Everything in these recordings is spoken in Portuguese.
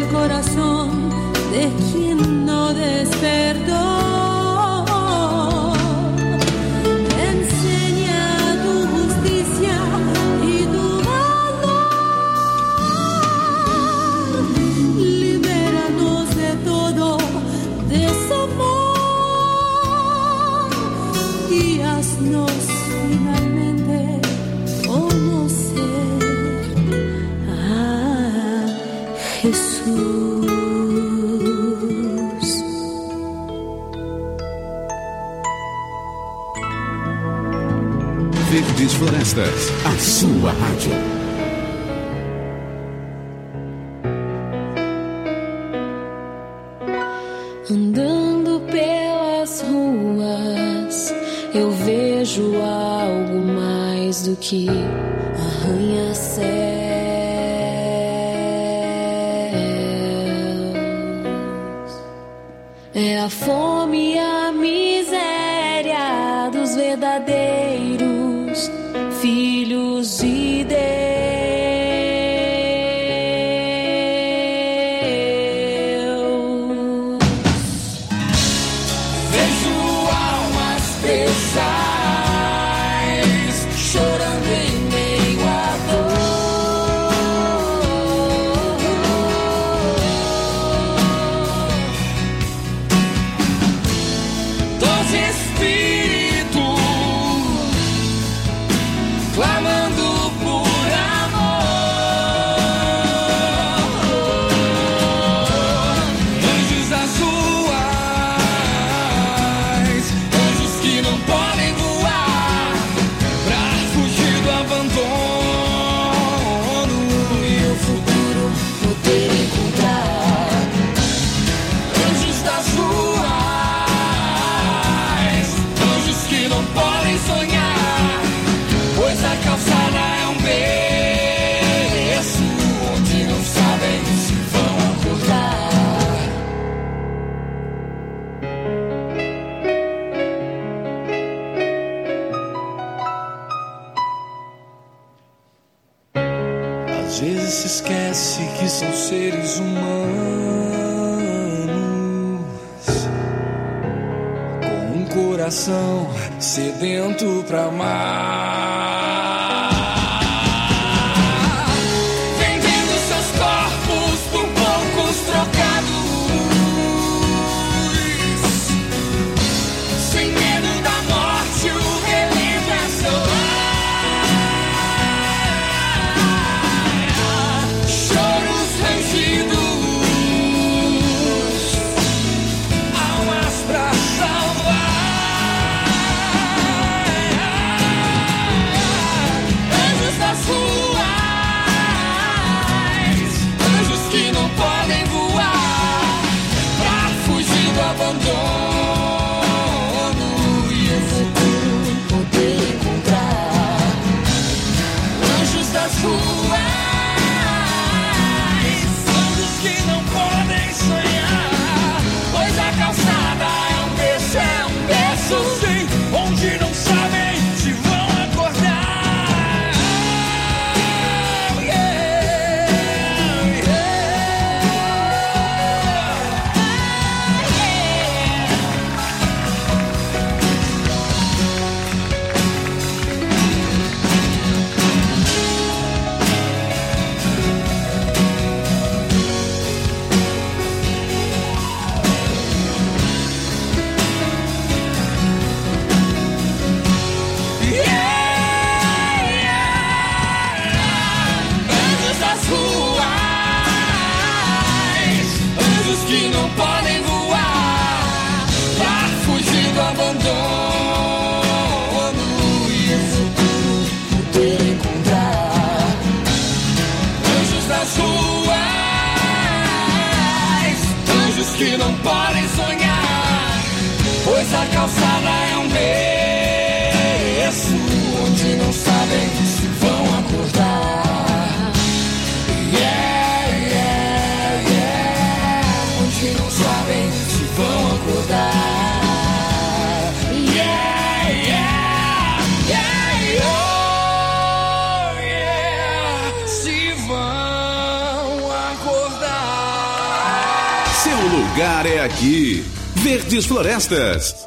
corazón de quien no despertó. Enseña tu justicia y tu valor. Libéranos de todo desamor y haznos finalmente conocer a Jesús. Verdes Florestas, a sua rádio. Andando pelas ruas, eu vejo algo mais do que arranha-céus. É a fome e a miséria dos verdadeiros filhos de Deus. Vejo almas presas chorando em meio à dor. Dos espíritos clamando por amor. Anjos das ruas, anjos que não podem voar pra fugir do abandono e o futuro poder encontrar. Anjos das ruas, anjos que não podem sonhar, pois a calçada é um berço onde não sabem se vão acordar. Às vezes se esquece que são seres humanos com um coração sedento pra amar, Vendendo seus corpos por poucos trocados, sem medo da morte, o relento é seu lar. Choros rangidos, almas pra salvar. Anjos das ruas, anjos que não podem voar pra fugir do abandono e o futuro poder encontrar. Anjos das ruas, anjos que não podem sonhar, pois a calçada é um berço, sim, onde não sabem se vão acordar. Anjos das ruas, anjos que não podem voar pra fugir do abandono e o futuro poder encontrar. Anjos das ruas, anjos que não podem sonhar, pois a calçada é um berço onde não sabem se vão acordar. Onde não sabem se vão acordar. Se vão acordar. lugar é aqui. Verdes Florestas.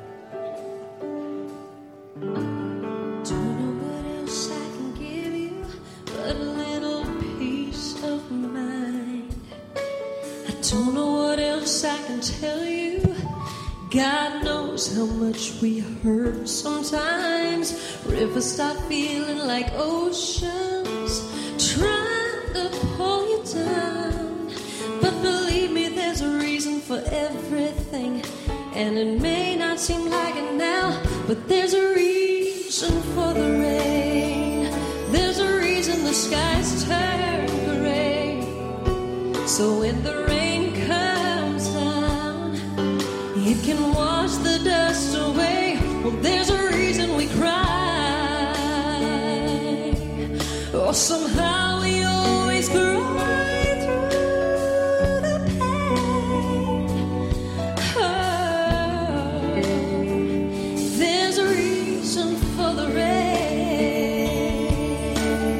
Don't know what else I can tell you. God knows how much we hurt sometimes. Rivers start feeling like oceans, trying to pull you down. But believe me, there's a reason for everything. And it may not seem like it now, but there's a reason for the rain. There's a reason the skies turn gray. So when the rain comes down, it can wash the dust away. Well, there's a reason we cry. Or somehow we always cry through the pain. Oh, there's a reason for the rain.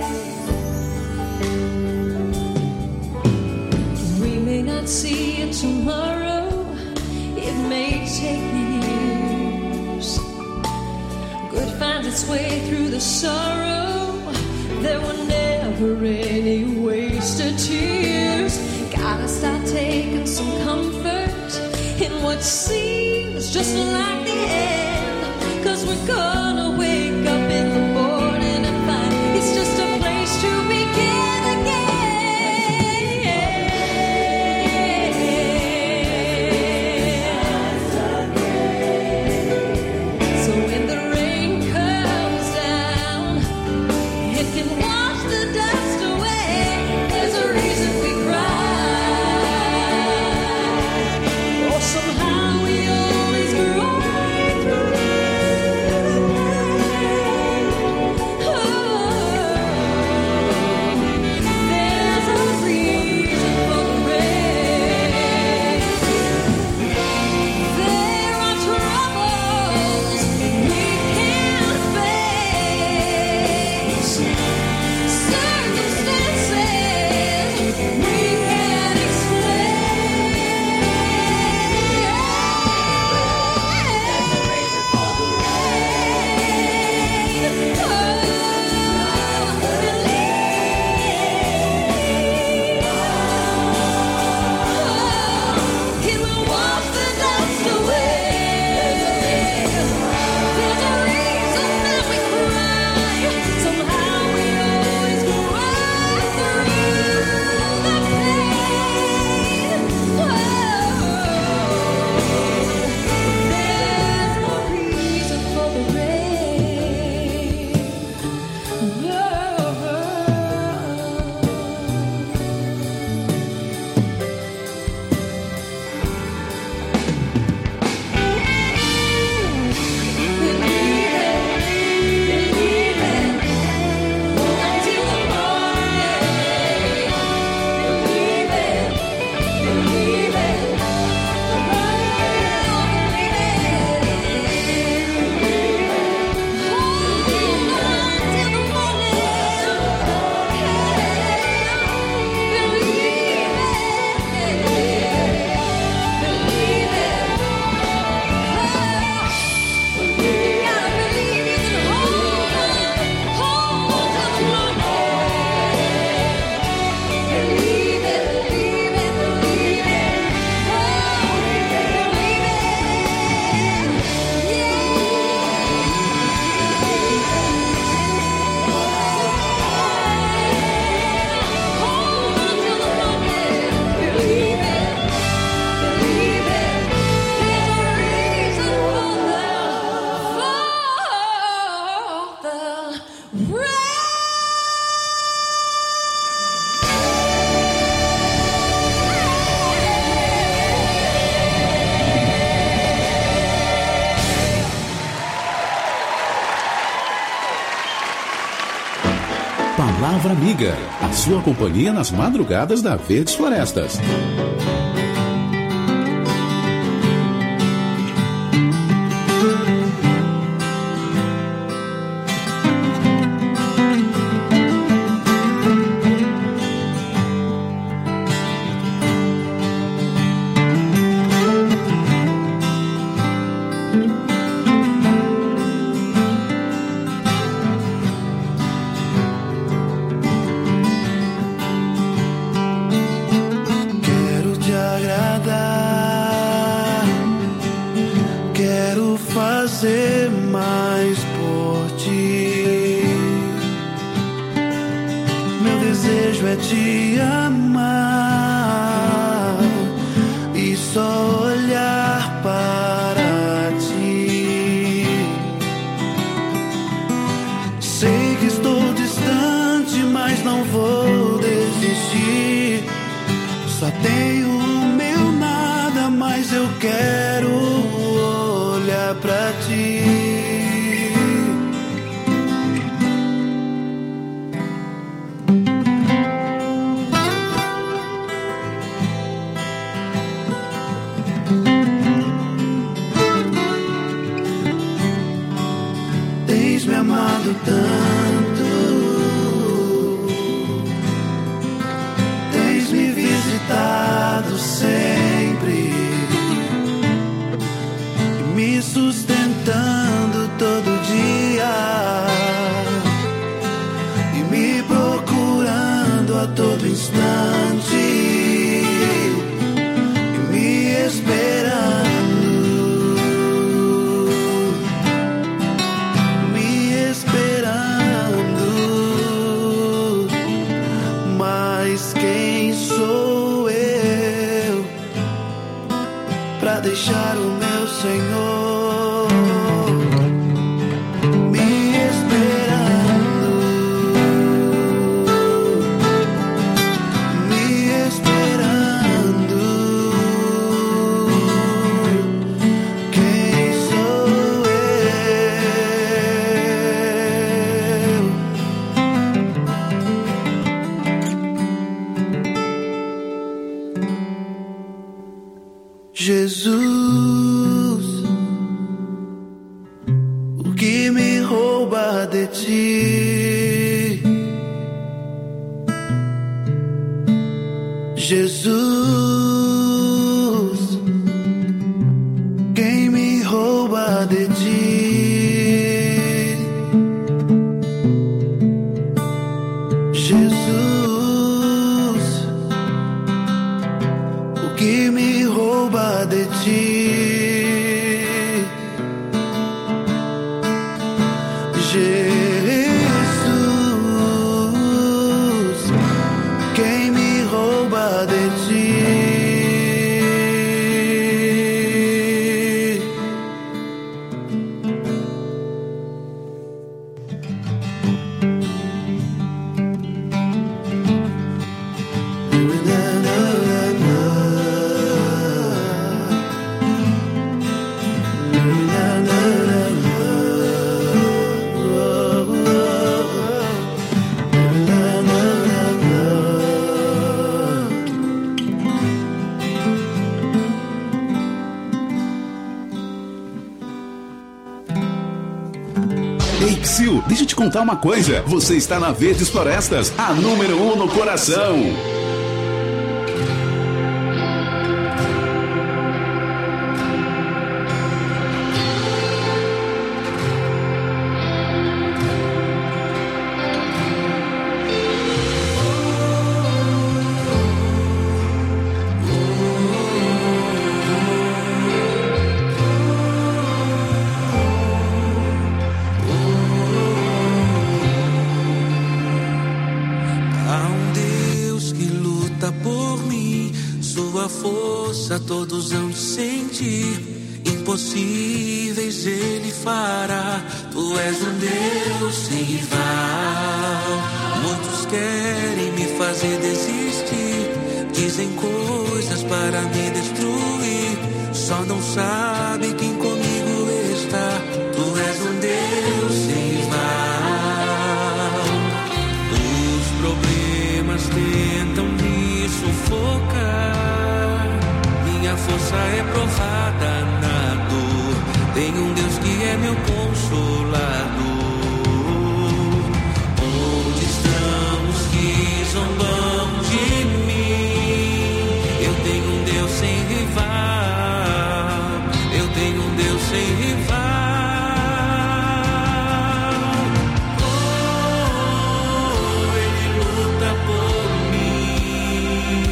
We may not see it tomorrow. It may take years. Good finds its way through the sorrow. There were never any wasted tears. Gotta start taking some comfort in what seems just like the end. 'Cause we're gonna wake up in the morning and find it's just a place to begin again. Palavra Amiga, a sua companhia nas madrugadas da Verdes Florestas. fazer mais por ti. Meu desejo é te amar e só olhar para ti. Sei que estou distante, mas não vou desistir. Só tenho o meu nada, mas eu quero olhar pra ti. Tens me amado tanto, tens me visitado sempre, me sustentando todo dia e me procurando a todo instante e me esperando. Deixar o meu Senhor me esperando, me esperando. Quem sou eu? Jesus, o que me rouba de ti? Jesus, quem me rouba de ti? Jesus, o que me rouba de ti? Jesus, quem me rouba de ti? Ei, Psyu, deixa eu te contar uma coisa. Você está na Verdes Florestas, a número 1 no coração. Todos hão de sentir, impossíveis Ele fará. Tu és um Deus sem rival. Muitos querem me fazer desistir, dizem coisas para me destruir, só não sabem quem comigo está. Tu és um Deus sem rival. Os problemas tentam me sufocar, minha força é provada na dor. Tem um Deus que é meu consolador. Onde estão os que zombam de mim? Eu tenho um Deus sem rival. Eu tenho um Deus sem rival. Ele luta por mim.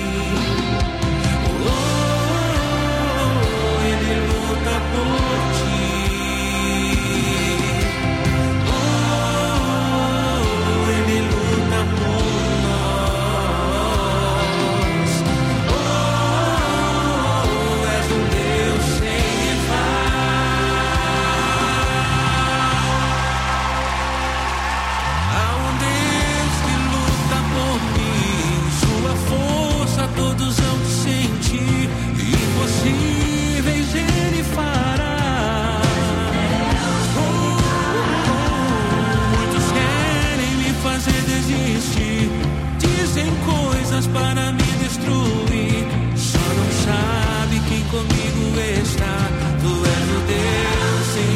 Ele luta por ti. todos hão de sentir, impossíveis Ele fará. Muitos querem me fazer desistir, dizem coisas para me destruir, só não sabe quem comigo está. Tu és o Deus sem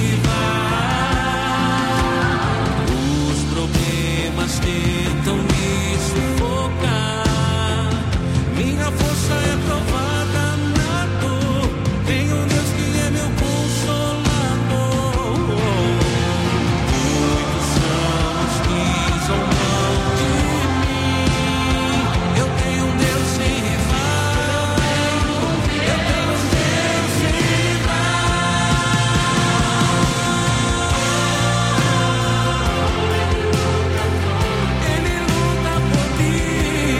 rival. Os problemas tentam me sufocar, minha força é provada na dor. Tem um Deus que é meu consolador. Muitos são os que zombam de mim. Eu tenho um Deus sem rival. Eu tenho um Deus sem Ele luta por mim.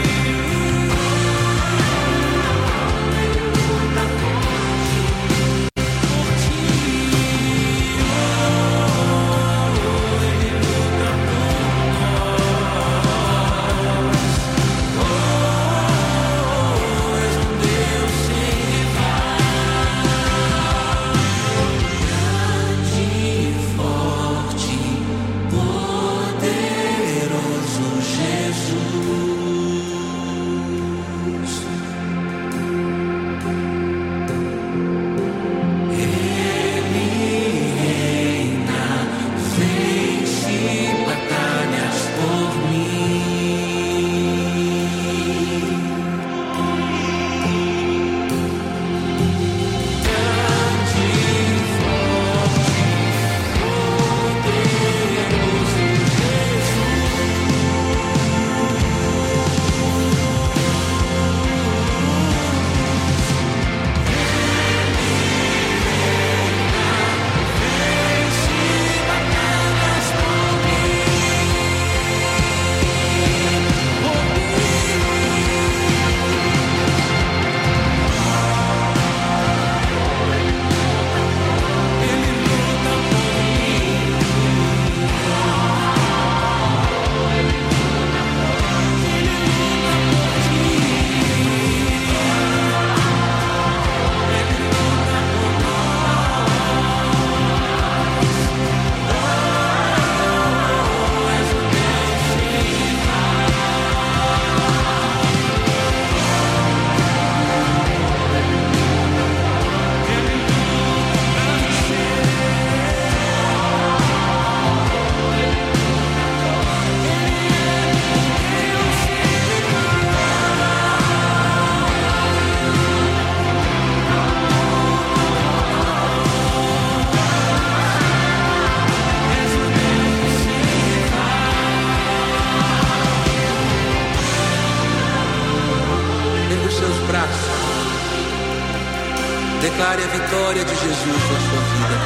Declare a vitória de Jesus na sua vida.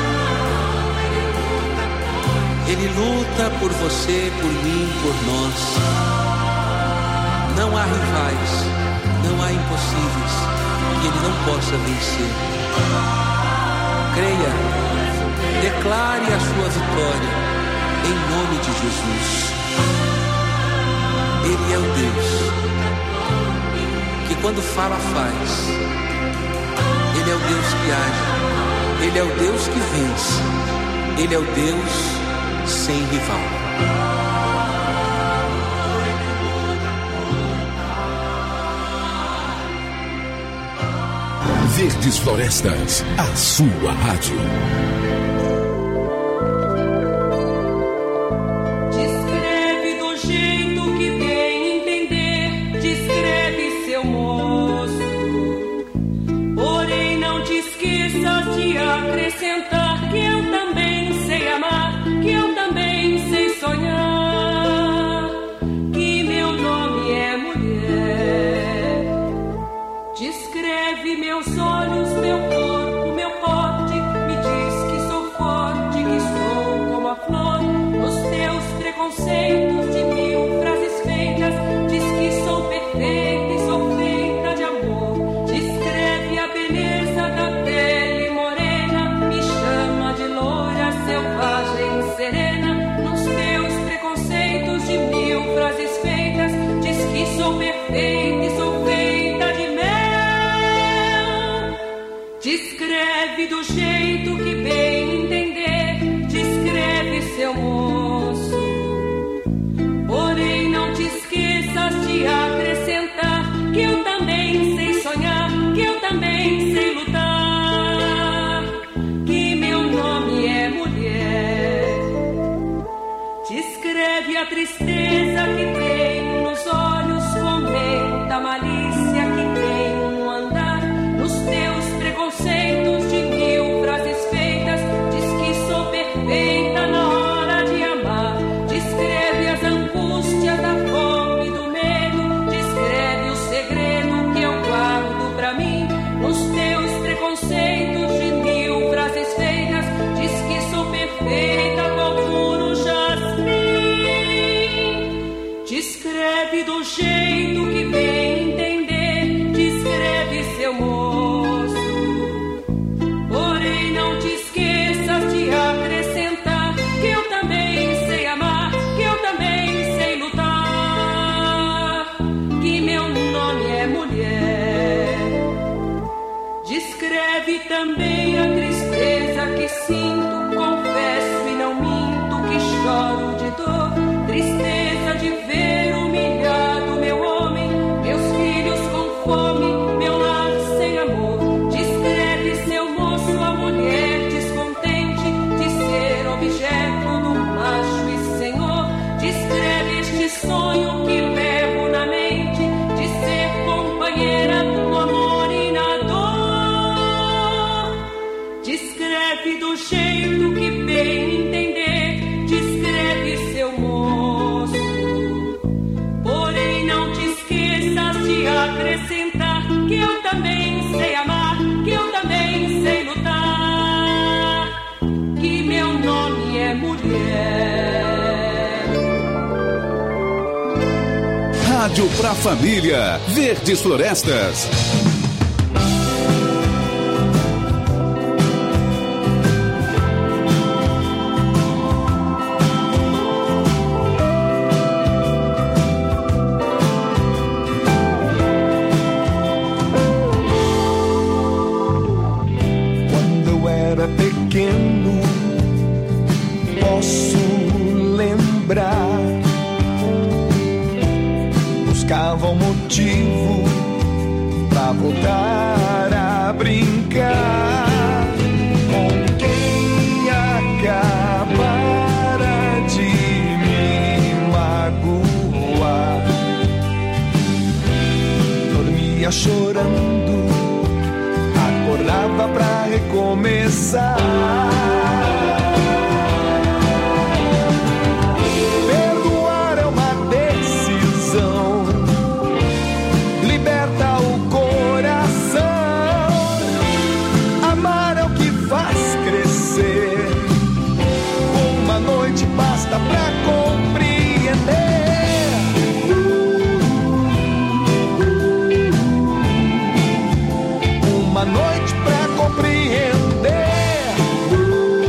Ele luta por você, por mim, por nós. Não há rivais, não há impossíveis que Ele não possa vencer. Creia, declare a sua vitória em nome de Jesus. Ele é o Deus que quando fala, faz. Ele é o Deus que age, Ele é o Deus que vence, Ele é o Deus sem rival. Verdes Florestas, a sua rádio. Descreve do jeito que bem entender, descreve seu moço. Porém não te esqueças de acrescentar que eu também sei amar, que eu também sei sonhar, que meu nome é mulher. Descreve meus olhos, meu corpo, meu porte, me diz que sou forte, que sou como a flor. Os teus preconceitos de mil frases feitas, diz que sou perfeita e sou feita de amor. Descreve a beleza da pele morena, me chama de loura, selvagem, serena. Nos teus preconceitos de mil frases feitas, diz que sou perfeita e sou feita de que eu também sei sonhar, que eu também sei lutar, que meu nome é mulher. Descreve a tristeza que tem nos olhos, comenta a malícia que tem no andar, nos teus preconceitos de mil frases feitas, diz que sou perfeita na hora de amar. Descreve as angústias da fome e do medo, descreve o segredo que eu guardo pra mim, nos teus preconceitos de mil frases feitas, diz que sou perfeita qual puro jasmim. Descreve do jeito que bem entender, descreve seu moço. Porém não te esqueças de acrescentar que eu também sei amar, que eu também sei lutar, que meu nome é mulher. Descreve também a tristeza que sinto, confesso e não minto que choro de dor, tristeza de ver humilhado meu homem, meus filhos com fome, meu lar sem amor. Descreve seu moço, a mulher descontente de ser objeto do macho e senhor. Descreve este sonho que levo na mente, de ser companheira no amor e na dor. Descreve do jeito que bem entender, descreve seu moço. Porém não te esqueças de acrescentar que eu também sei amar, que eu também sei lutar, que meu nome é mulher. Rádio pra família, Verdes Florestas. Quando eu era pequeno, posso lembrar, buscava um motivo pra voltar a brincar com quem acabara de me magoar. Dormia chorando, acordava pra recomeçar. Perdoar é uma decisão, liberta o coração. Amar é o que faz crescer, uma noite basta pra compreender. Uma noite pra compreender.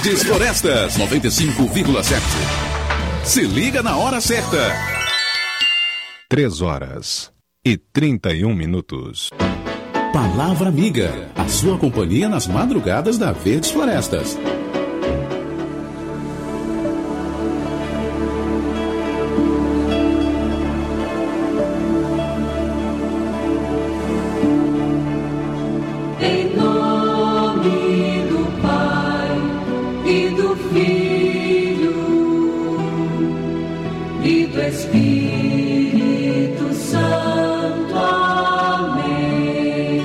Verdes Florestas 95,7. Se liga na hora certa. 3h31. Palavra Amiga, a sua companhia nas madrugadas da Verdes Florestas. Em nome do Pai e do Filho e do Espírito Santo. Amém.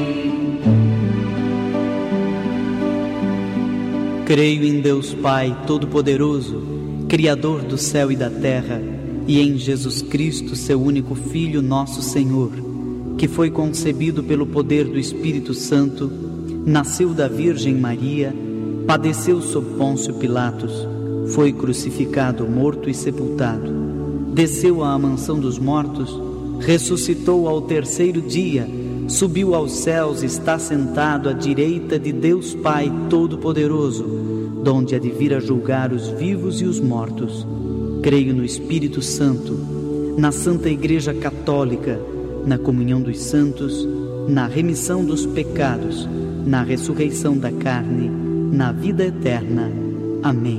Creio em Deus Pai Todo-Poderoso, Criador do céu e da terra, e em Jesus Cristo, seu único Filho, nosso Senhor, que foi concebido pelo poder do Espírito Santo, nasceu da Virgem Maria, padeceu sob Pôncio Pilatos, foi crucificado, morto e sepultado, desceu à mansão dos mortos, ressuscitou ao terceiro dia, subiu aos céus e está sentado à direita de Deus Pai Todo-Poderoso, donde há de vir a julgar os vivos e os mortos. Creio no Espírito Santo, na Santa Igreja Católica, na comunhão dos santos, na remissão dos pecados, na ressurreição da carne, na vida eterna. Amém.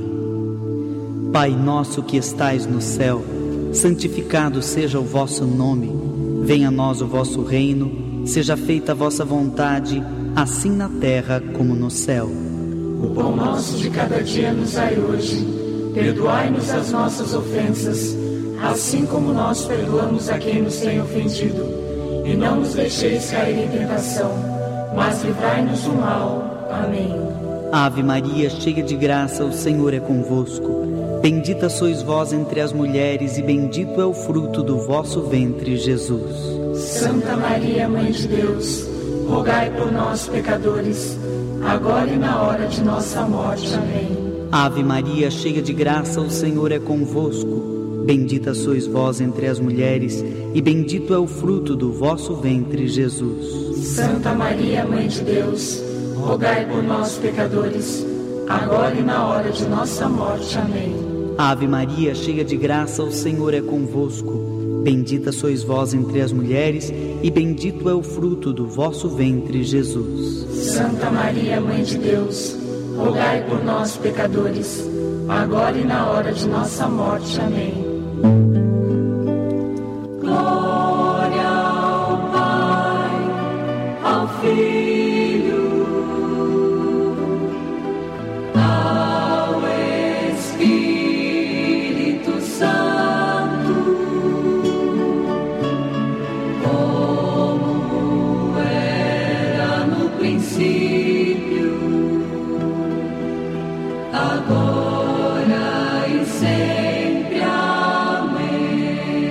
Pai nosso que estais no céu, santificado seja o vosso nome. Venha a nós o vosso reino, seja feita a vossa vontade, assim na terra como no céu. O pão nosso de cada dia nos dai hoje. Perdoai-nos as nossas ofensas, assim como nós perdoamos a quem nos tem ofendido. E não nos deixeis cair em tentação, mas livrai-nos do mal. Amém. Ave Maria, cheia de graça, o Senhor é convosco. Bendita sois vós entre as mulheres, e bendito é o fruto do vosso ventre, Jesus. Santa Maria, Mãe de Deus, rogai por nós, pecadores, agora e na hora de nossa morte. Amém. Ave Maria, cheia de graça, o Senhor é convosco. Bendita sois vós entre as mulheres, e bendito é o fruto do vosso ventre, Jesus. Santa Maria, Mãe de Deus, rogai por nós, pecadores, agora e na hora de nossa morte. Amém. Ave Maria, cheia de graça, o Senhor é convosco. Bendita sois vós entre as mulheres, e bendito é o fruto do vosso ventre, Jesus. Santa Maria, Mãe de Deus, rogai por nós, pecadores, agora e na hora de nossa morte. Amém. Glória ao Pai, ao Filho, ao Espírito Santo, como era no princípio, agora e sempre. Amém.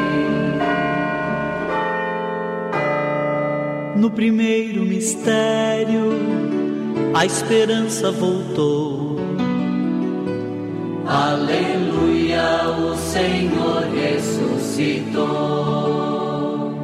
No primeiro mistério, a esperança voltou. Aleluia, o Senhor ressuscitou.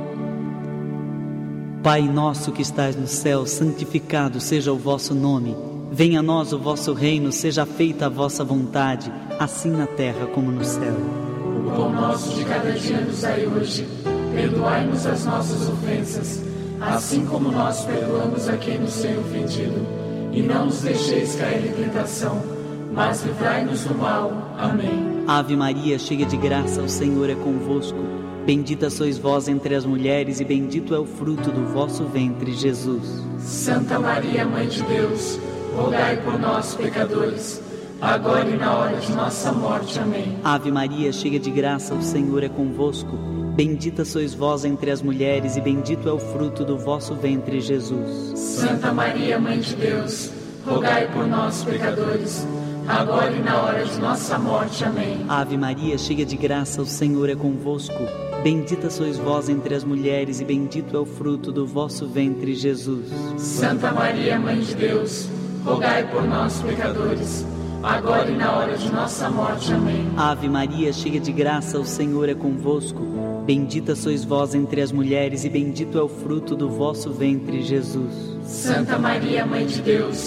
Pai nosso que estais no céu, santificado seja o vosso nome. Venha a nós o vosso reino, seja feita a vossa vontade, assim na terra como no céu. O pão nosso de cada dia nos dai hoje. Perdoai-nos as nossas ofensas, assim como nós perdoamos a quem nos tem ofendido. E não nos deixeis cair em tentação, mas livrai-nos do mal. Amém. Ave Maria, cheia de graça, o Senhor é convosco. Bendita sois vós entre as mulheres, e bendito é o fruto do vosso ventre, Jesus. Santa Maria, Mãe de Deus, rogai por nós, pecadores, agora e na hora de nossa morte. Amém. Ave Maria, cheia de graça, o Senhor é convosco. Bendita sois vós entre as mulheres, e bendito é o fruto do vosso ventre, Jesus. Santa Maria, Mãe de Deus, rogai por nós, pecadores, agora e na hora de nossa morte. Amém. Ave Maria, cheia de graça, o Senhor é convosco. Bendita sois vós entre as mulheres, e bendito é o fruto do vosso ventre, Jesus. Santa Maria, Mãe de Deus, rogai por nós, pecadores, agora e na hora de nossa morte. Amém. Ave Maria, cheia de graça, o Senhor é convosco. Bendita sois vós entre as mulheres, e bendito é o fruto do vosso ventre, Jesus. Santa Maria, Mãe de Deus,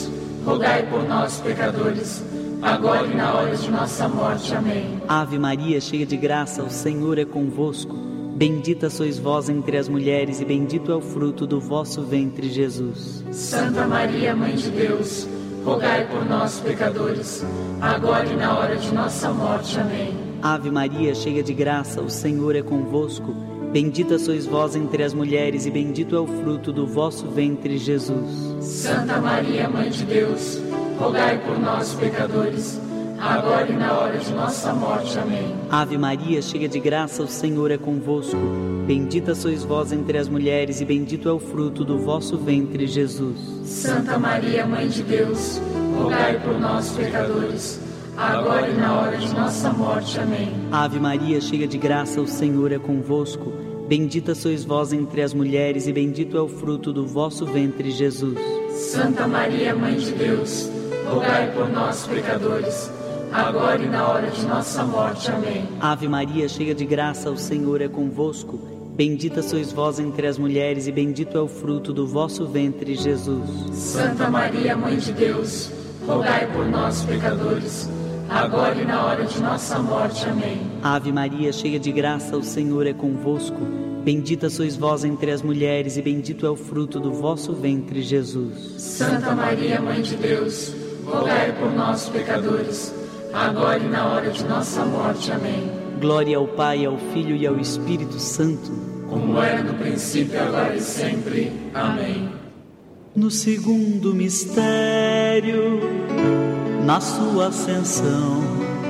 rogai por nós, pecadores, agora e na hora de nossa morte. Amém. Ave Maria, cheia de graça, o Senhor é convosco. Bendita sois vós entre as mulheres e bendito é o fruto do vosso ventre, Jesus. Santa Maria, Mãe de Deus, rogai por nós, pecadores, agora e na hora de nossa morte. Amém. Ave Maria, cheia de graça, o Senhor é convosco. Bendita sois vós entre as mulheres e bendito é o fruto do vosso ventre, Jesus. Santa Maria, Mãe de Deus, rogai por nós, pecadores, agora e na hora de nossa morte. Amém. Ave Maria, cheia de graça, o Senhor é convosco. Bendita sois vós entre as mulheres e bendito é o fruto do vosso ventre, Jesus. Santa Maria, Mãe de Deus, rogai por nós, pecadores, agora e na hora de nossa morte. Amém. Ave Maria, cheia de graça, o Senhor é convosco. Bendita sois vós entre as mulheres e bendito é o fruto do vosso ventre, Jesus. Santa Maria, Mãe de Deus, rogai por nós, pecadores, agora e na hora de nossa morte. Amém. Ave Maria, cheia de graça, o Senhor é convosco. Bendita sois vós entre as mulheres e bendito é o fruto do vosso ventre, Jesus. Santa Maria, Mãe de Deus, rogai por nós, pecadores, agora e na hora de nossa morte. Amém. Ave Maria, cheia de graça, o Senhor é convosco. Bendita sois vós entre as mulheres e bendito é o fruto do vosso ventre, Jesus. Santa Maria, Mãe de Deus, rogai por nós, pecadores, agora e na hora de nossa morte. Amém. Glória ao Pai, ao Filho e ao Espírito Santo, como era no princípio, agora e sempre. Amém. No segundo mistério, na sua ascensão,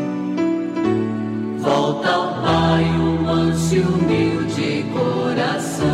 volta ao Pai um manso e humilde coração.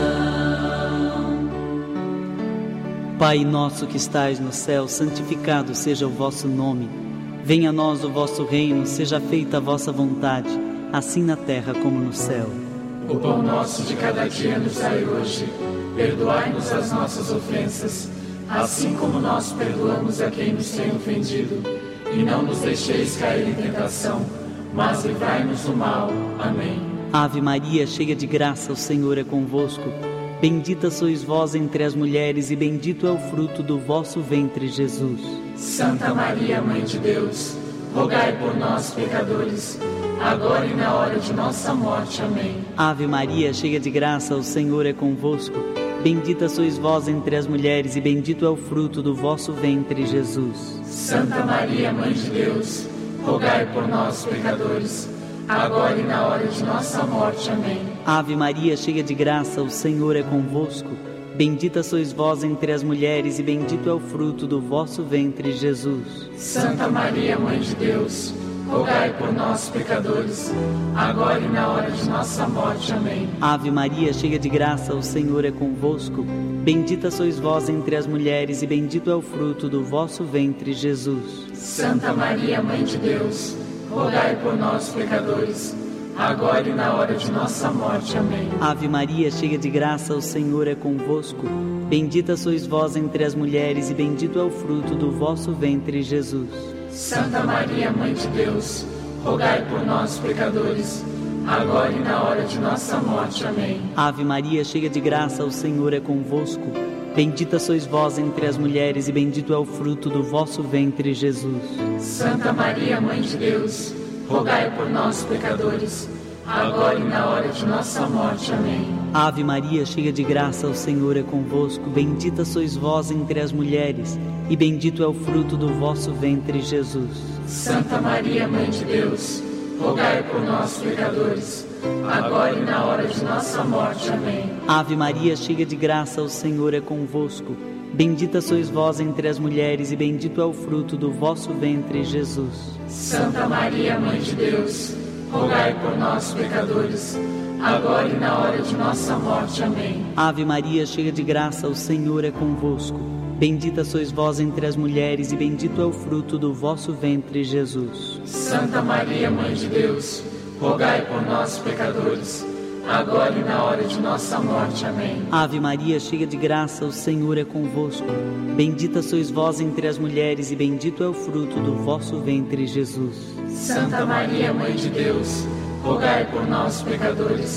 Pai nosso que estais no céu, santificado seja o vosso nome. Venha a nós o vosso reino, seja feita a vossa vontade, assim na terra como no céu. O pão nosso de cada dia nos dai hoje. Perdoai-nos as nossas ofensas, assim como nós perdoamos a quem nos tem ofendido. E não nos deixeis cair em tentação, mas livrai-nos do mal. Amém. Ave Maria, cheia de graça, o Senhor é convosco. Bendita sois vós entre as mulheres e bendito é o fruto do vosso ventre, Jesus. Santa Maria, Mãe de Deus, rogai por nós, pecadores, agora e na hora de nossa morte. Amém. Ave Maria, cheia de graça, o Senhor é convosco. Bendita sois vós entre as mulheres e bendito é o fruto do vosso ventre, Jesus. Santa Maria, Mãe de Deus, rogai por nós, pecadores, agora e na hora de nossa morte. Amém. Ave Maria, cheia de graça, o Senhor é convosco. Bendita sois vós entre as mulheres e bendito é o fruto do vosso ventre, Jesus. Santa Maria, Mãe de Deus, rogai por nós, pecadores, agora e na hora de nossa morte. Amém. Ave Maria, cheia de graça, o Senhor é convosco. Bendita sois vós entre as mulheres e bendito é o fruto do vosso ventre, Jesus. Santa Maria, Mãe de Deus, rogai por nós, pecadores, agora e na hora de nossa morte. Amém. Ave Maria, cheia de graça, o Senhor é convosco. Bendita sois vós entre as mulheres e bendito é o fruto do vosso ventre, Jesus. Santa Maria, Mãe de Deus, rogai por nós, pecadores, agora e na hora de nossa morte. Amém. Ave Maria, cheia de graça, o Senhor é convosco. Bendita sois vós entre as mulheres e bendito é o fruto do vosso ventre, Jesus. Santa Maria, Mãe de Deus, rogai por nós, pecadores, agora e na hora de nossa morte. Amém. Ave Maria, cheia de graça, o Senhor é convosco. Bendita sois vós entre as mulheres e bendito é o fruto do vosso ventre, Jesus. Santa Maria, Mãe de Deus, rogai por nós, pecadores, agora e na hora de nossa morte. Amém. Ave Maria, cheia de graça, o Senhor é convosco. Bendita sois vós entre as mulheres e bendito é o fruto do vosso ventre, Jesus. Santa Maria, Mãe de Deus, rogai por nós, pecadores, agora e na hora de nossa morte. Amém. Ave Maria, cheia de graça, o Senhor é convosco. Bendita sois vós entre as mulheres e bendito é o fruto do vosso ventre, Jesus. Santa Maria, Mãe de Deus, rogai por nós, pecadores, agora e na hora de nossa morte. Amém. Ave Maria, cheia de graça, o Senhor é convosco. Bendita sois vós entre as mulheres e bendito é o fruto do vosso ventre, Jesus. Santa Maria, Mãe de Deus, rogai por nós, pecadores,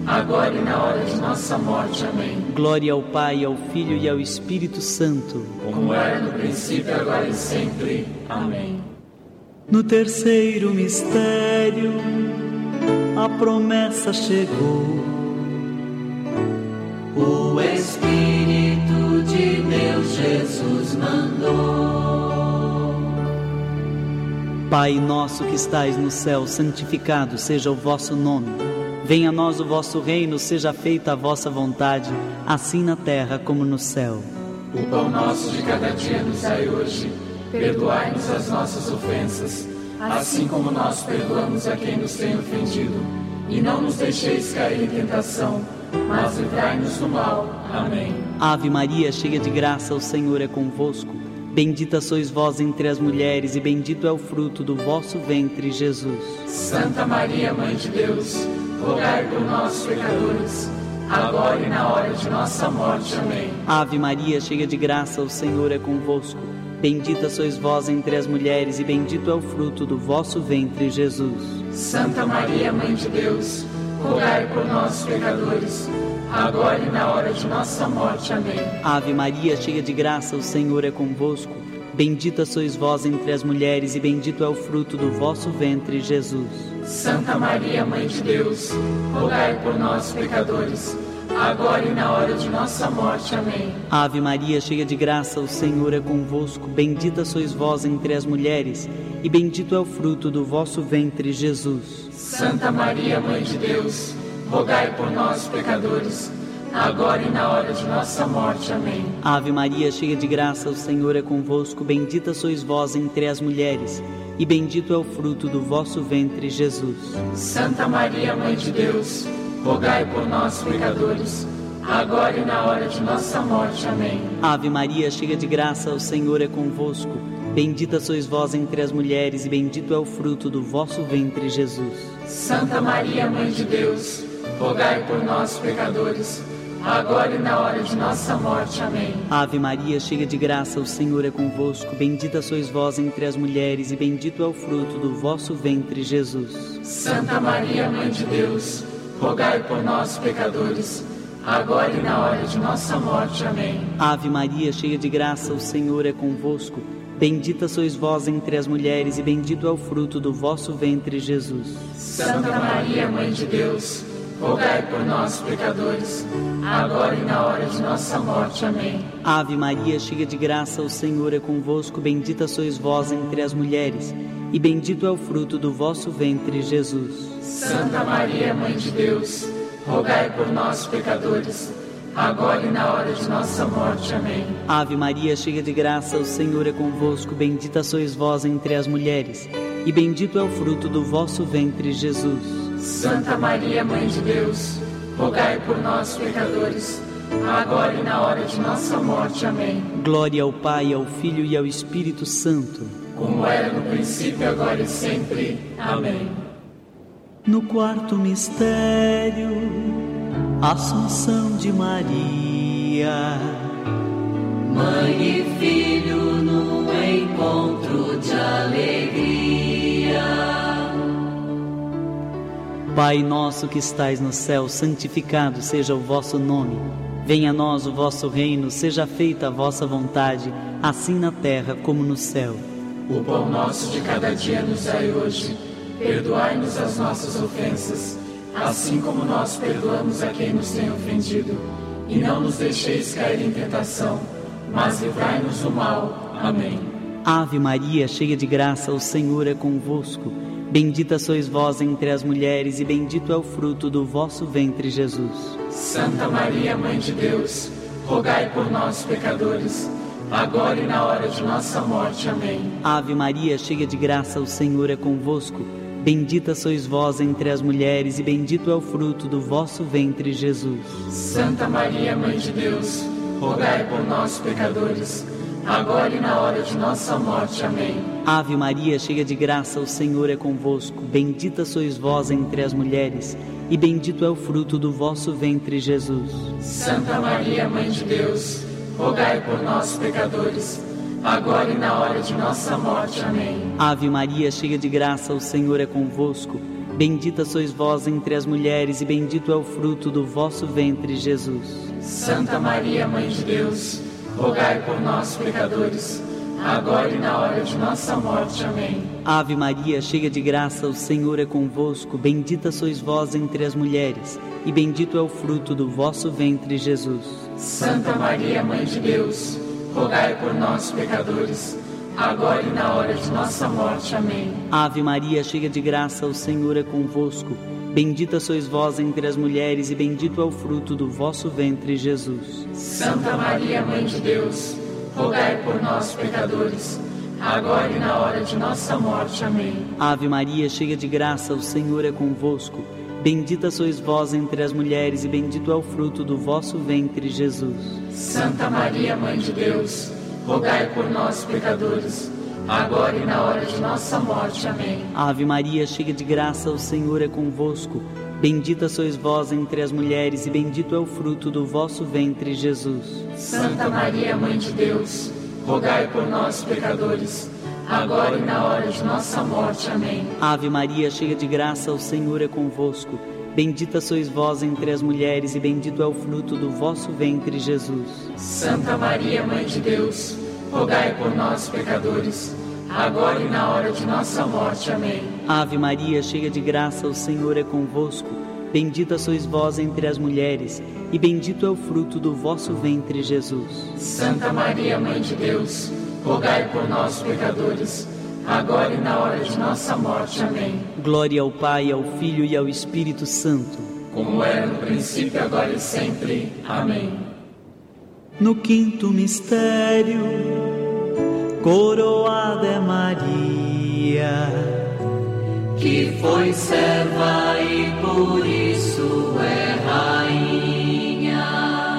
agora e na hora de nossa morte. Amém. Glória ao Pai, ao Filho e ao Espírito Santo, como era no princípio, agora e sempre. Amém. No terceiro mistério, a promessa chegou. O Espírito de Deus Jesus mandou. Pai nosso que estais no céu, santificado seja o vosso nome. Venha a nós o vosso reino, seja feita a vossa vontade, assim na terra como no céu. O pão nosso de cada dia nos dai hoje. Perdoai-nos as nossas ofensas, assim como nós perdoamos a quem nos tem ofendido. E não nos deixeis cair em tentação, mas livrai-nos do mal. Amém. Ave Maria, cheia de graça, o Senhor é convosco. Bendita sois vós entre as mulheres, e bendito é o fruto do vosso ventre, Jesus. Santa Maria, Mãe de Deus, rogai por nós, pecadores, agora e na hora de nossa morte. Amém. Ave Maria, cheia de graça, o Senhor é convosco. Bendita sois vós entre as mulheres, e bendito é o fruto do vosso ventre, Jesus. Santa Maria, Mãe de Deus, rogai por nós, pecadores, agora e na hora de nossa morte. Amém. Ave Maria, cheia de graça, o Senhor é convosco. Bendita sois vós entre as mulheres, e bendito é o fruto do vosso ventre, Jesus. Santa Maria, Mãe de Deus, rogai por nós, pecadores, agora e na hora de nossa morte. Amém. Ave Maria, cheia de graça, o Senhor é convosco. Bendita sois vós entre as mulheres, e bendito é o fruto do vosso ventre, Jesus. Santa Maria, Mãe de Deus, rogai por nós, pecadores, agora e na hora de nossa morte. Amém. Ave Maria, cheia de graça, o Senhor é convosco. Bendita sois vós entre as mulheres, e bendito é o fruto do vosso ventre, Jesus. Santa Maria, Mãe de Deus, rogai por nós, pecadores, agora e na hora de nossa morte. Amém. Ave Maria, cheia de graça, o Senhor é convosco. Bendita sois vós entre as mulheres, e bendito é o fruto do vosso ventre, Jesus. Santa Maria, Mãe de Deus, rogai por nós, pecadores, agora e na hora de nossa morte. Amém. Ave Maria, cheia de graça, o Senhor é convosco. Bendita sois vós entre as mulheres, e bendito é o fruto do vosso ventre, Jesus. Santa Maria, Mãe de Deus, rogai por nós, pecadores, agora e na hora de nossa morte. Amém. Ave Maria, cheia de graça, o Senhor é convosco. Bendita sois vós entre as mulheres, e bendito é o fruto do vosso ventre, Jesus. Santa Maria, Mãe de Deus, rogai por nós, pecadores, agora e na hora de nossa morte. Amém. Ave Maria, cheia de graça, o Senhor é convosco. Bendita sois vós entre as mulheres, e bendito é o fruto do vosso ventre, Jesus. Santa Maria, Mãe de Deus, rogai por nós, pecadores, agora e na hora de nossa morte. Amém. Ave Maria, cheia de graça, o Senhor é convosco. Bendita sois vós entre as mulheres, e bendito é o fruto do vosso ventre, Jesus. Santa Maria, Mãe de Deus, rogai por nós, pecadores, agora e na hora de nossa morte. Amém. Glória ao Pai, ao Filho e ao Espírito Santo, como era no princípio, agora e sempre. Amém. No quarto mistério, Assunção de Maria. Mãe e filho num encontro de alegria. Pai nosso que estais no céu, santificado seja o vosso nome. Venha a nós o vosso reino, seja feita a vossa vontade, assim na terra como no céu. O pão nosso de cada dia nos dai hoje. Perdoai-nos as nossas ofensas, assim como nós perdoamos a quem nos tem ofendido. E não nos deixeis cair em tentação, mas livrai-nos do mal. Amém. Ave Maria, cheia de graça, o Senhor é convosco. Bendita sois vós entre as mulheres, e bendito é o fruto do vosso ventre, Jesus. Santa Maria, Mãe de Deus, rogai por nós, pecadores, agora e na hora de nossa morte. Amém. Ave Maria, cheia de graça, o Senhor é convosco. Bendita sois vós entre as mulheres, e bendito é o fruto do vosso ventre, Jesus. Santa Maria, Mãe de Deus, rogai por nós, pecadores, agora e na hora de nossa morte. Amém. Ave Maria, cheia de graça, o Senhor é convosco. Bendita sois vós entre as mulheres, e bendito é o fruto do vosso ventre, Jesus. Santa Maria, Mãe de Deus, rogai por nós, pecadores, agora e na hora de nossa morte. Amém. Ave Maria, cheia de graça, o Senhor é convosco. Bendita sois vós entre as mulheres, e bendito é o fruto do vosso ventre, Jesus. Santa Maria, Mãe de Deus, rogai por nós, pecadores, agora e na hora de nossa morte. Amém. Ave Maria, cheia de graça, o Senhor é convosco. Bendita sois vós entre as mulheres, e bendito é o fruto do vosso ventre, Jesus. Santa Maria, Mãe de Deus, rogai por nós, pecadores, agora e na hora de nossa morte. Amém. Ave Maria, cheia de graça, o Senhor é convosco. Bendita sois vós entre as mulheres, e bendito é o fruto do vosso ventre, Jesus. Santa Maria, Mãe de Deus, rogai por nós, pecadores, agora e na hora de nossa morte. Amém. Ave Maria, cheia de graça, o Senhor é convosco. Bendita sois vós entre as mulheres, e bendito é o fruto do vosso ventre, Jesus. Santa Maria, Mãe de Deus, rogai por nós, pecadores, agora e na hora de nossa morte. Amém. Ave Maria, cheia de graça, o Senhor é convosco. Bendita sois vós entre as mulheres, e bendito é o fruto do vosso ventre, Jesus. Santa Maria, Mãe de Deus, rogai por nós, pecadores, agora e na hora de nossa morte. Amém. Ave Maria, cheia de graça, o Senhor é convosco. Bendita sois vós entre as mulheres, e bendito é o fruto do vosso ventre, Jesus. Santa Maria, Mãe de Deus, rogai por nós, pecadores, agora e na hora de nossa morte. Amém. Ave Maria, cheia de graça, o Senhor é convosco. Bendita sois vós entre as mulheres, e bendito é o fruto do vosso ventre, Jesus. Santa Maria, Mãe de Deus, rogai por nós, pecadores, agora e na hora de nossa morte. Amém. Glória ao Pai, ao Filho e ao Espírito Santo, como era no princípio, agora e sempre. Amém. No quinto mistério, coroada é Maria, que foi serva e por isso é rainha.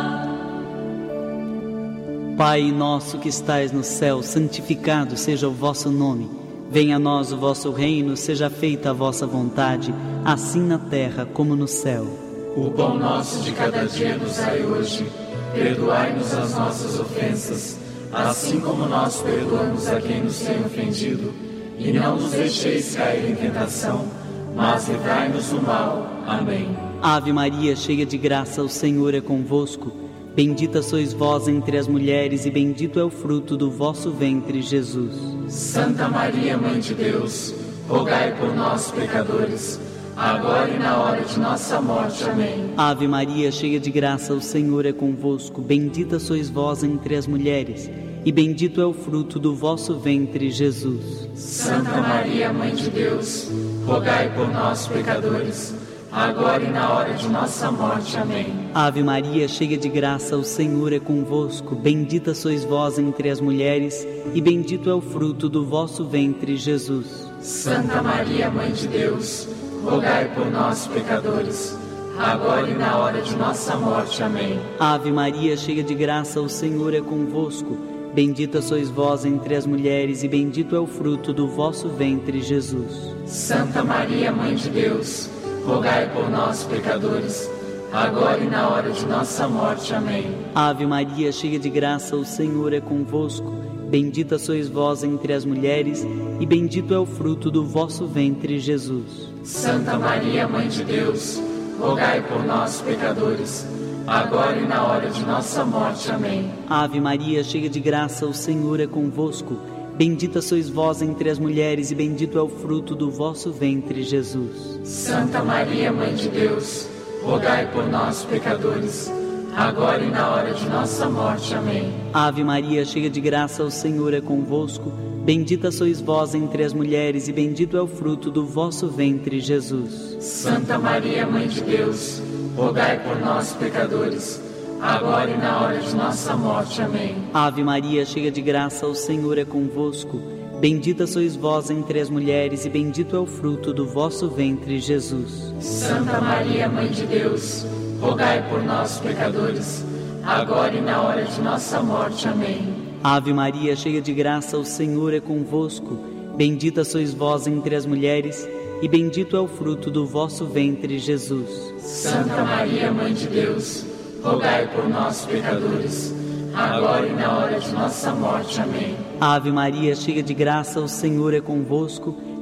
Pai nosso que estais no céu, santificado seja o vosso nome. Venha a nós o vosso reino, seja feita a vossa vontade, assim na terra como no céu. O pão nosso de cada dia nos dai hoje. Perdoai-nos as nossas ofensas, assim como nós perdoamos a quem nos tem ofendido. E não nos deixeis cair em tentação, mas livrai-nos do mal. Amém. Ave Maria, cheia de graça, o Senhor é convosco. Bendita sois vós entre as mulheres, e bendito é o fruto do vosso ventre, Jesus. Santa Maria, Mãe de Deus, rogai por nós, pecadores, agora e na hora de nossa morte. Amém. Ave Maria, cheia de graça, o Senhor é convosco. Bendita sois vós entre as mulheres, e bendito é o fruto do vosso ventre, Jesus. Santa Maria, Mãe de Deus, rogai por nós, pecadores, agora e na hora de nossa morte. Amém. Ave Maria, cheia de graça, o Senhor é convosco. Bendita sois vós entre as mulheres, e bendito é o fruto do vosso ventre, Jesus. Santa Maria, Mãe de Deus, rogai por nós, pecadores, agora e na hora de nossa morte. Amém. Ave Maria, cheia de graça, o Senhor é convosco. Bendita sois vós entre as mulheres, e bendito é o fruto do vosso ventre, Jesus. Santa Maria, Mãe de Deus, rogai por nós, pecadores, agora e na hora de nossa morte. Amém. Ave Maria, cheia de graça, o Senhor é convosco. Bendita sois vós entre as mulheres, e bendito é o fruto do vosso ventre, Jesus. Santa Maria, Mãe de Deus, rogai por nós, pecadores, agora e na hora de nossa morte. Amém. Ave Maria, cheia de graça, o Senhor é convosco. Bendita sois vós entre as mulheres, e bendito é o fruto do vosso ventre, Jesus. Santa Maria, Mãe de Deus, rogai por nós, pecadores, agora e na hora de nossa morte. Amém. Ave Maria, cheia de graça, o Senhor é convosco. Bendita sois vós entre as mulheres, e bendito é o fruto do vosso ventre, Jesus. Santa Maria, Mãe de Deus, rogai por nós, pecadores, agora e na hora de nossa morte. Amém. Ave Maria, cheia de graça, o Senhor é convosco. Bendita sois vós entre as mulheres, e bendito é o fruto do vosso ventre, Jesus. Santa Maria, Mãe de Deus, rogai por nós, pecadores, agora e na hora de nossa morte. Amém. Ave Maria, cheia de graça, o Senhor é convosco. Bendita sois vós entre as mulheres, e bendito é o fruto do vosso ventre, Jesus. Santa Maria, Mãe de Deus, rogai por nós, pecadores, agora e na hora de nossa morte. Amém. Ave Maria, cheia de graça, o Senhor é convosco.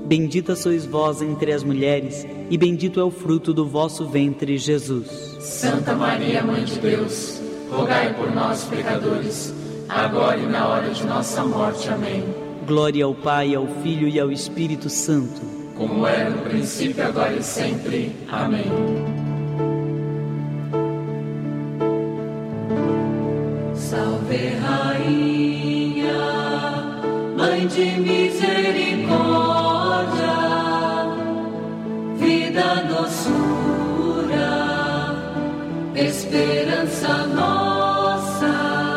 Bendita sois vós entre as mulheres, e bendito é o fruto do vosso ventre, Jesus. Santa Maria, Mãe de Deus, rogai por nós, pecadores, agora e na hora de nossa morte. Amém. Glória ao Pai, ao Filho e ao Espírito Santo, como era no princípio, agora e sempre. Amém. Salve, Rainha, Mãe de misericórdia, vida, doçura, esperança nossa.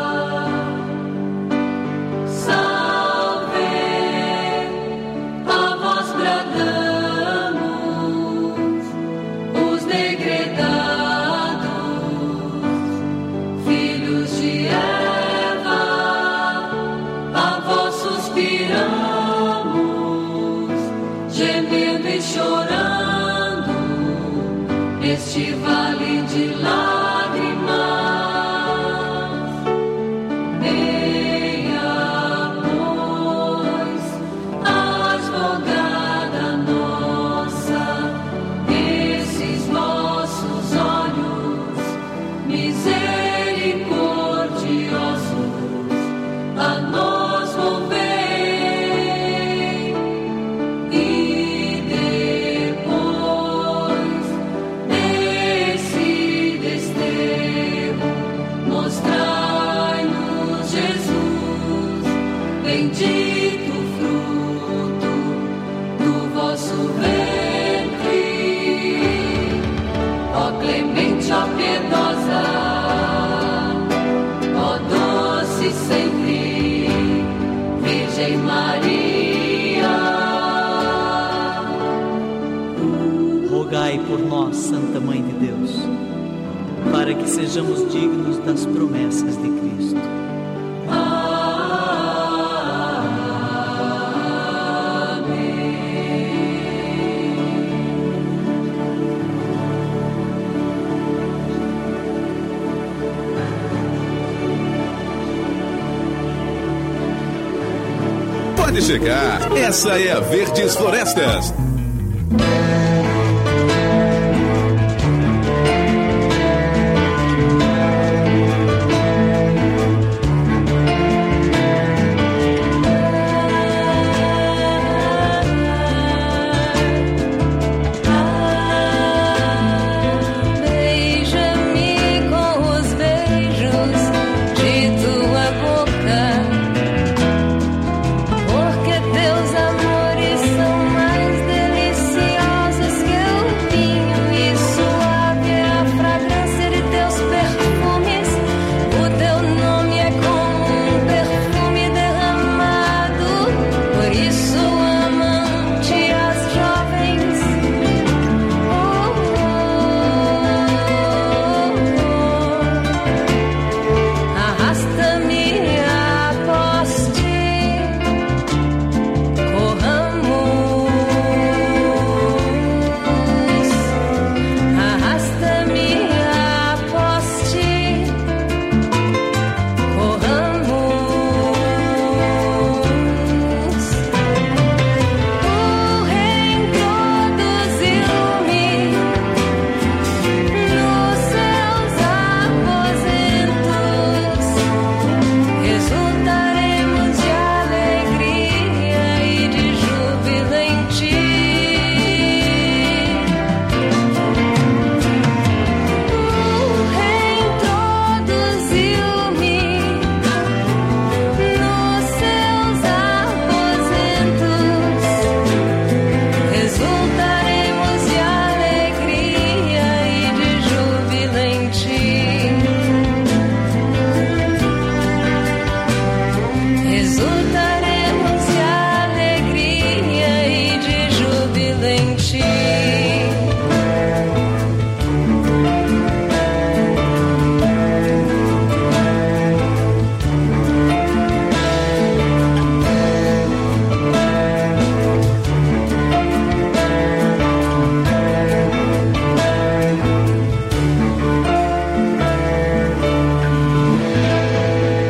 Salve, a vós bradamos, os degredados, filhos de Eva, a vós suspiramos, gemendo e chorando neste vale de lágrimas. Venha, pois, advogada nossa, esses vossos olhos misericordiosos a nós volvei. E depois desse desterro, mostrai-nos Jesus, bendito o fruto do vosso ventre. Ó clemente, ó piedosa, ó doce sempre Virgem Maria. rogai por nós, Santa Mãe de Deus, para que sejamos dignos das promessas de Cristo. Pode chegar, essa é a Verdes Florestas.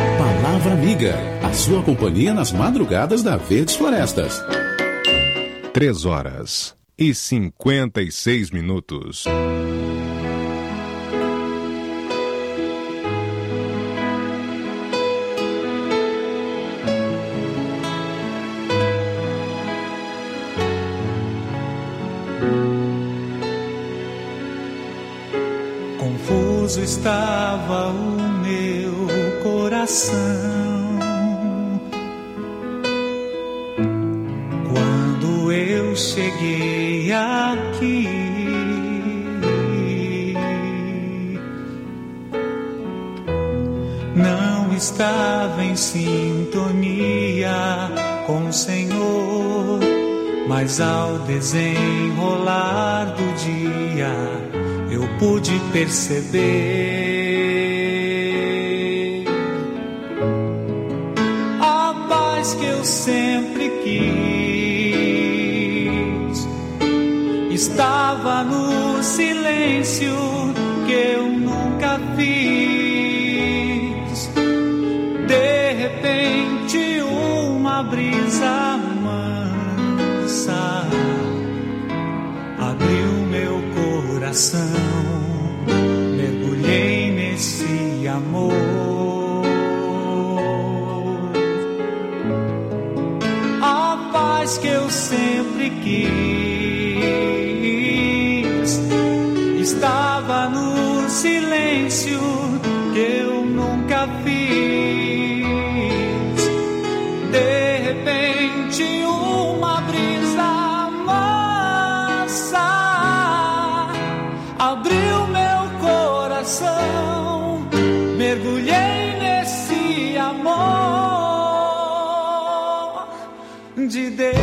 Sua companhia nas madrugadas da Verdes Florestas. 3h56. Confuso estava o meu coração quando eu cheguei aqui. Não estava em sintonia com o Senhor, mas ao desenrolar do dia eu pude perceber a paz que eu sempre quis. Estava no silêncio que eu nunca fiz. De repente uma brisa mansa abriu meu coração. Mergulhei nesse amor. A paz que eu sempre quis estava no silêncio que eu nunca fiz. De repente uma brisa mansa abriu meu coração. Mergulhei nesse amor de Deus.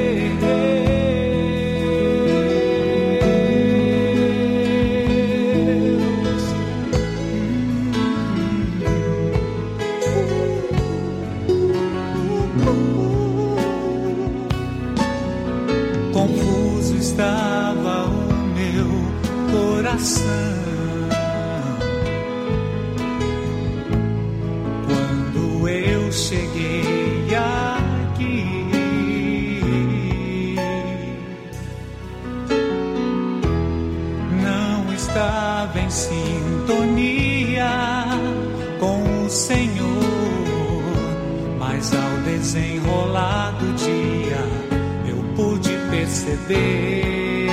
Confuso estava o meu coração quando eu cheguei aqui. Não estava em sintonia com o Senhor, mas ao desenrolar do dia eu pude perceber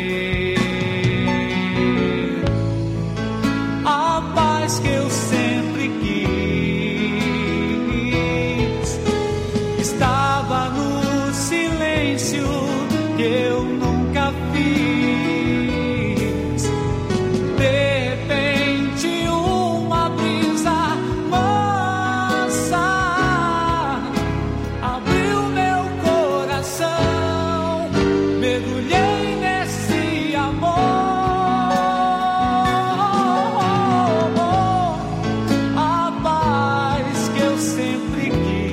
a paz que eu sempre quis. Estava no silêncio que eu nunca fiz. De repente uma brisa mansa abriu meu coração. Mergulhei nesse amor. A paz que eu sempre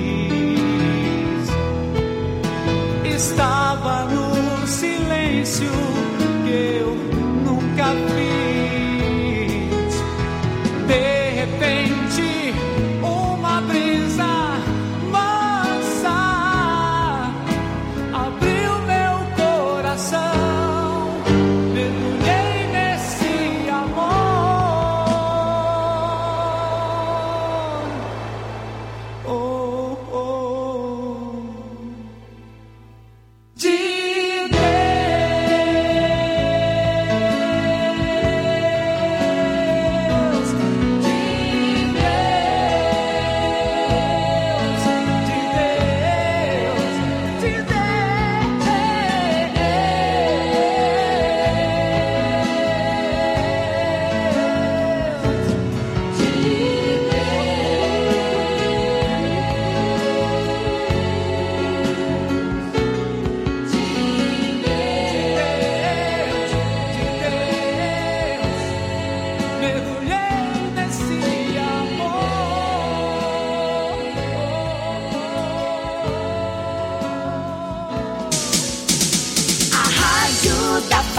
quis estava no silêncio que eu nunca fiz. De repente uma brisa mansa abriu meu coração. Mergulhei nesse amor. Oh, oh. De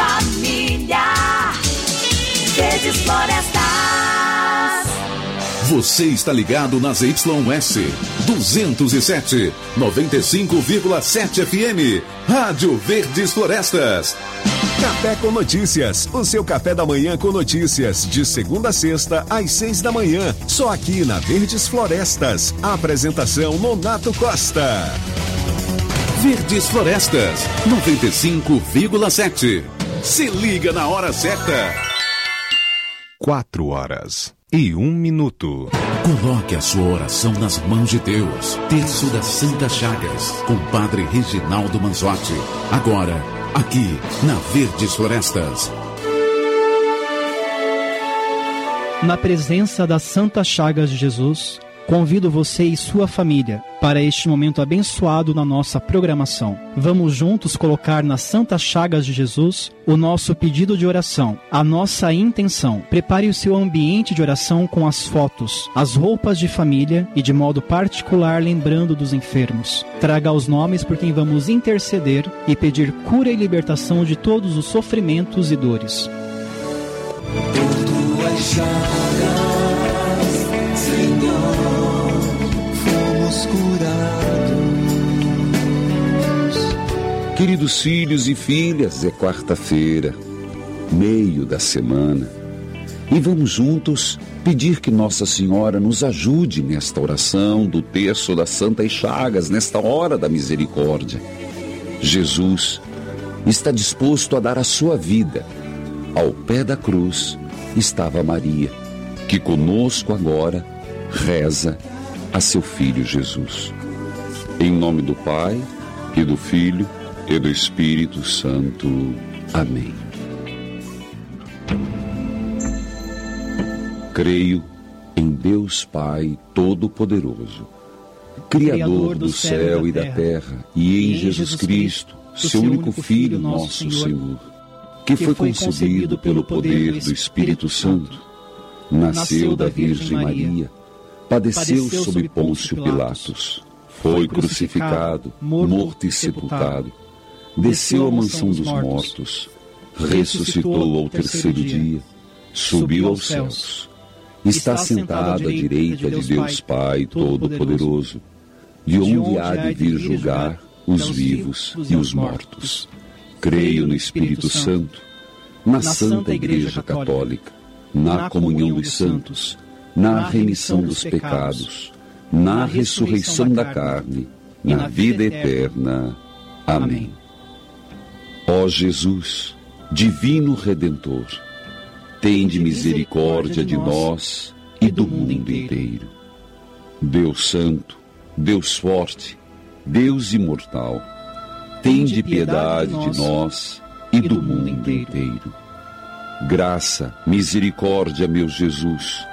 Verdes Florestas Você está ligado nas YS 207, 95,7 FM. Rádio Verdes Florestas. Café com Notícias, o seu café da manhã com notícias, de segunda a sexta, às 6 da manhã, só aqui na Verdes Florestas. A apresentação Nonato Costa. Verdes Florestas, 95,7. Se liga na hora certa. 4h01. Coloque a sua oração nas mãos de Deus. Terço das Santas Chagas, com Padre Reginaldo Manzotti. Agora, aqui na Verdes Florestas. Na presença das Santas Chagas de Jesus, convido você e sua família para este momento abençoado na nossa programação. Vamos juntos colocar nas Santas Chagas de Jesus o nosso pedido de oração, a nossa intenção. Prepare o seu ambiente de oração com as fotos, as roupas de família e de modo particular lembrando dos enfermos. Traga os nomes por quem vamos interceder e pedir cura e libertação de todos os sofrimentos e dores. Por tuas chagas, Senhor, fomos curados. Queridos filhos e filhas, é quarta-feira, meio da semana, e vamos juntos pedir que Nossa Senhora nos ajude nesta oração do terço das Santas Chagas, nesta hora da misericórdia. Jesus está disposto a dar a sua vida. Ao pé da cruz estava Maria, que conosco agora reza a seu Filho Jesus. Em nome do Pai, e do Filho, e do Espírito Santo. Amém. Creio em Deus Pai Todo-Poderoso, Criador do céu e da terra, e em Jesus Cristo, seu único Filho, nosso Senhor, que foi concebido pelo poder do Espírito Santo, nasceu da Virgem Maria, padeceu sob Pôncio Pilatos, foi crucificado, morto e sepultado, desceu à mansão dos mortos, ressuscitou ao terceiro dia, subiu aos céus, está sentado à direita de Deus Pai Todo-Poderoso, de onde há de vir julgar os vivos e os mortos. Creio no Espírito Santo, na Santa Igreja Católica, na comunhão dos santos, na remissão dos pecados, na ressurreição da carne, na vida eterna. Amém. Ó Jesus, Divino Redentor, tende misericórdia de nós e do mundo inteiro. Deus Santo, Deus Forte, Deus Imortal, tende piedade de nós e do mundo inteiro. Graça, misericórdia, meu Jesus,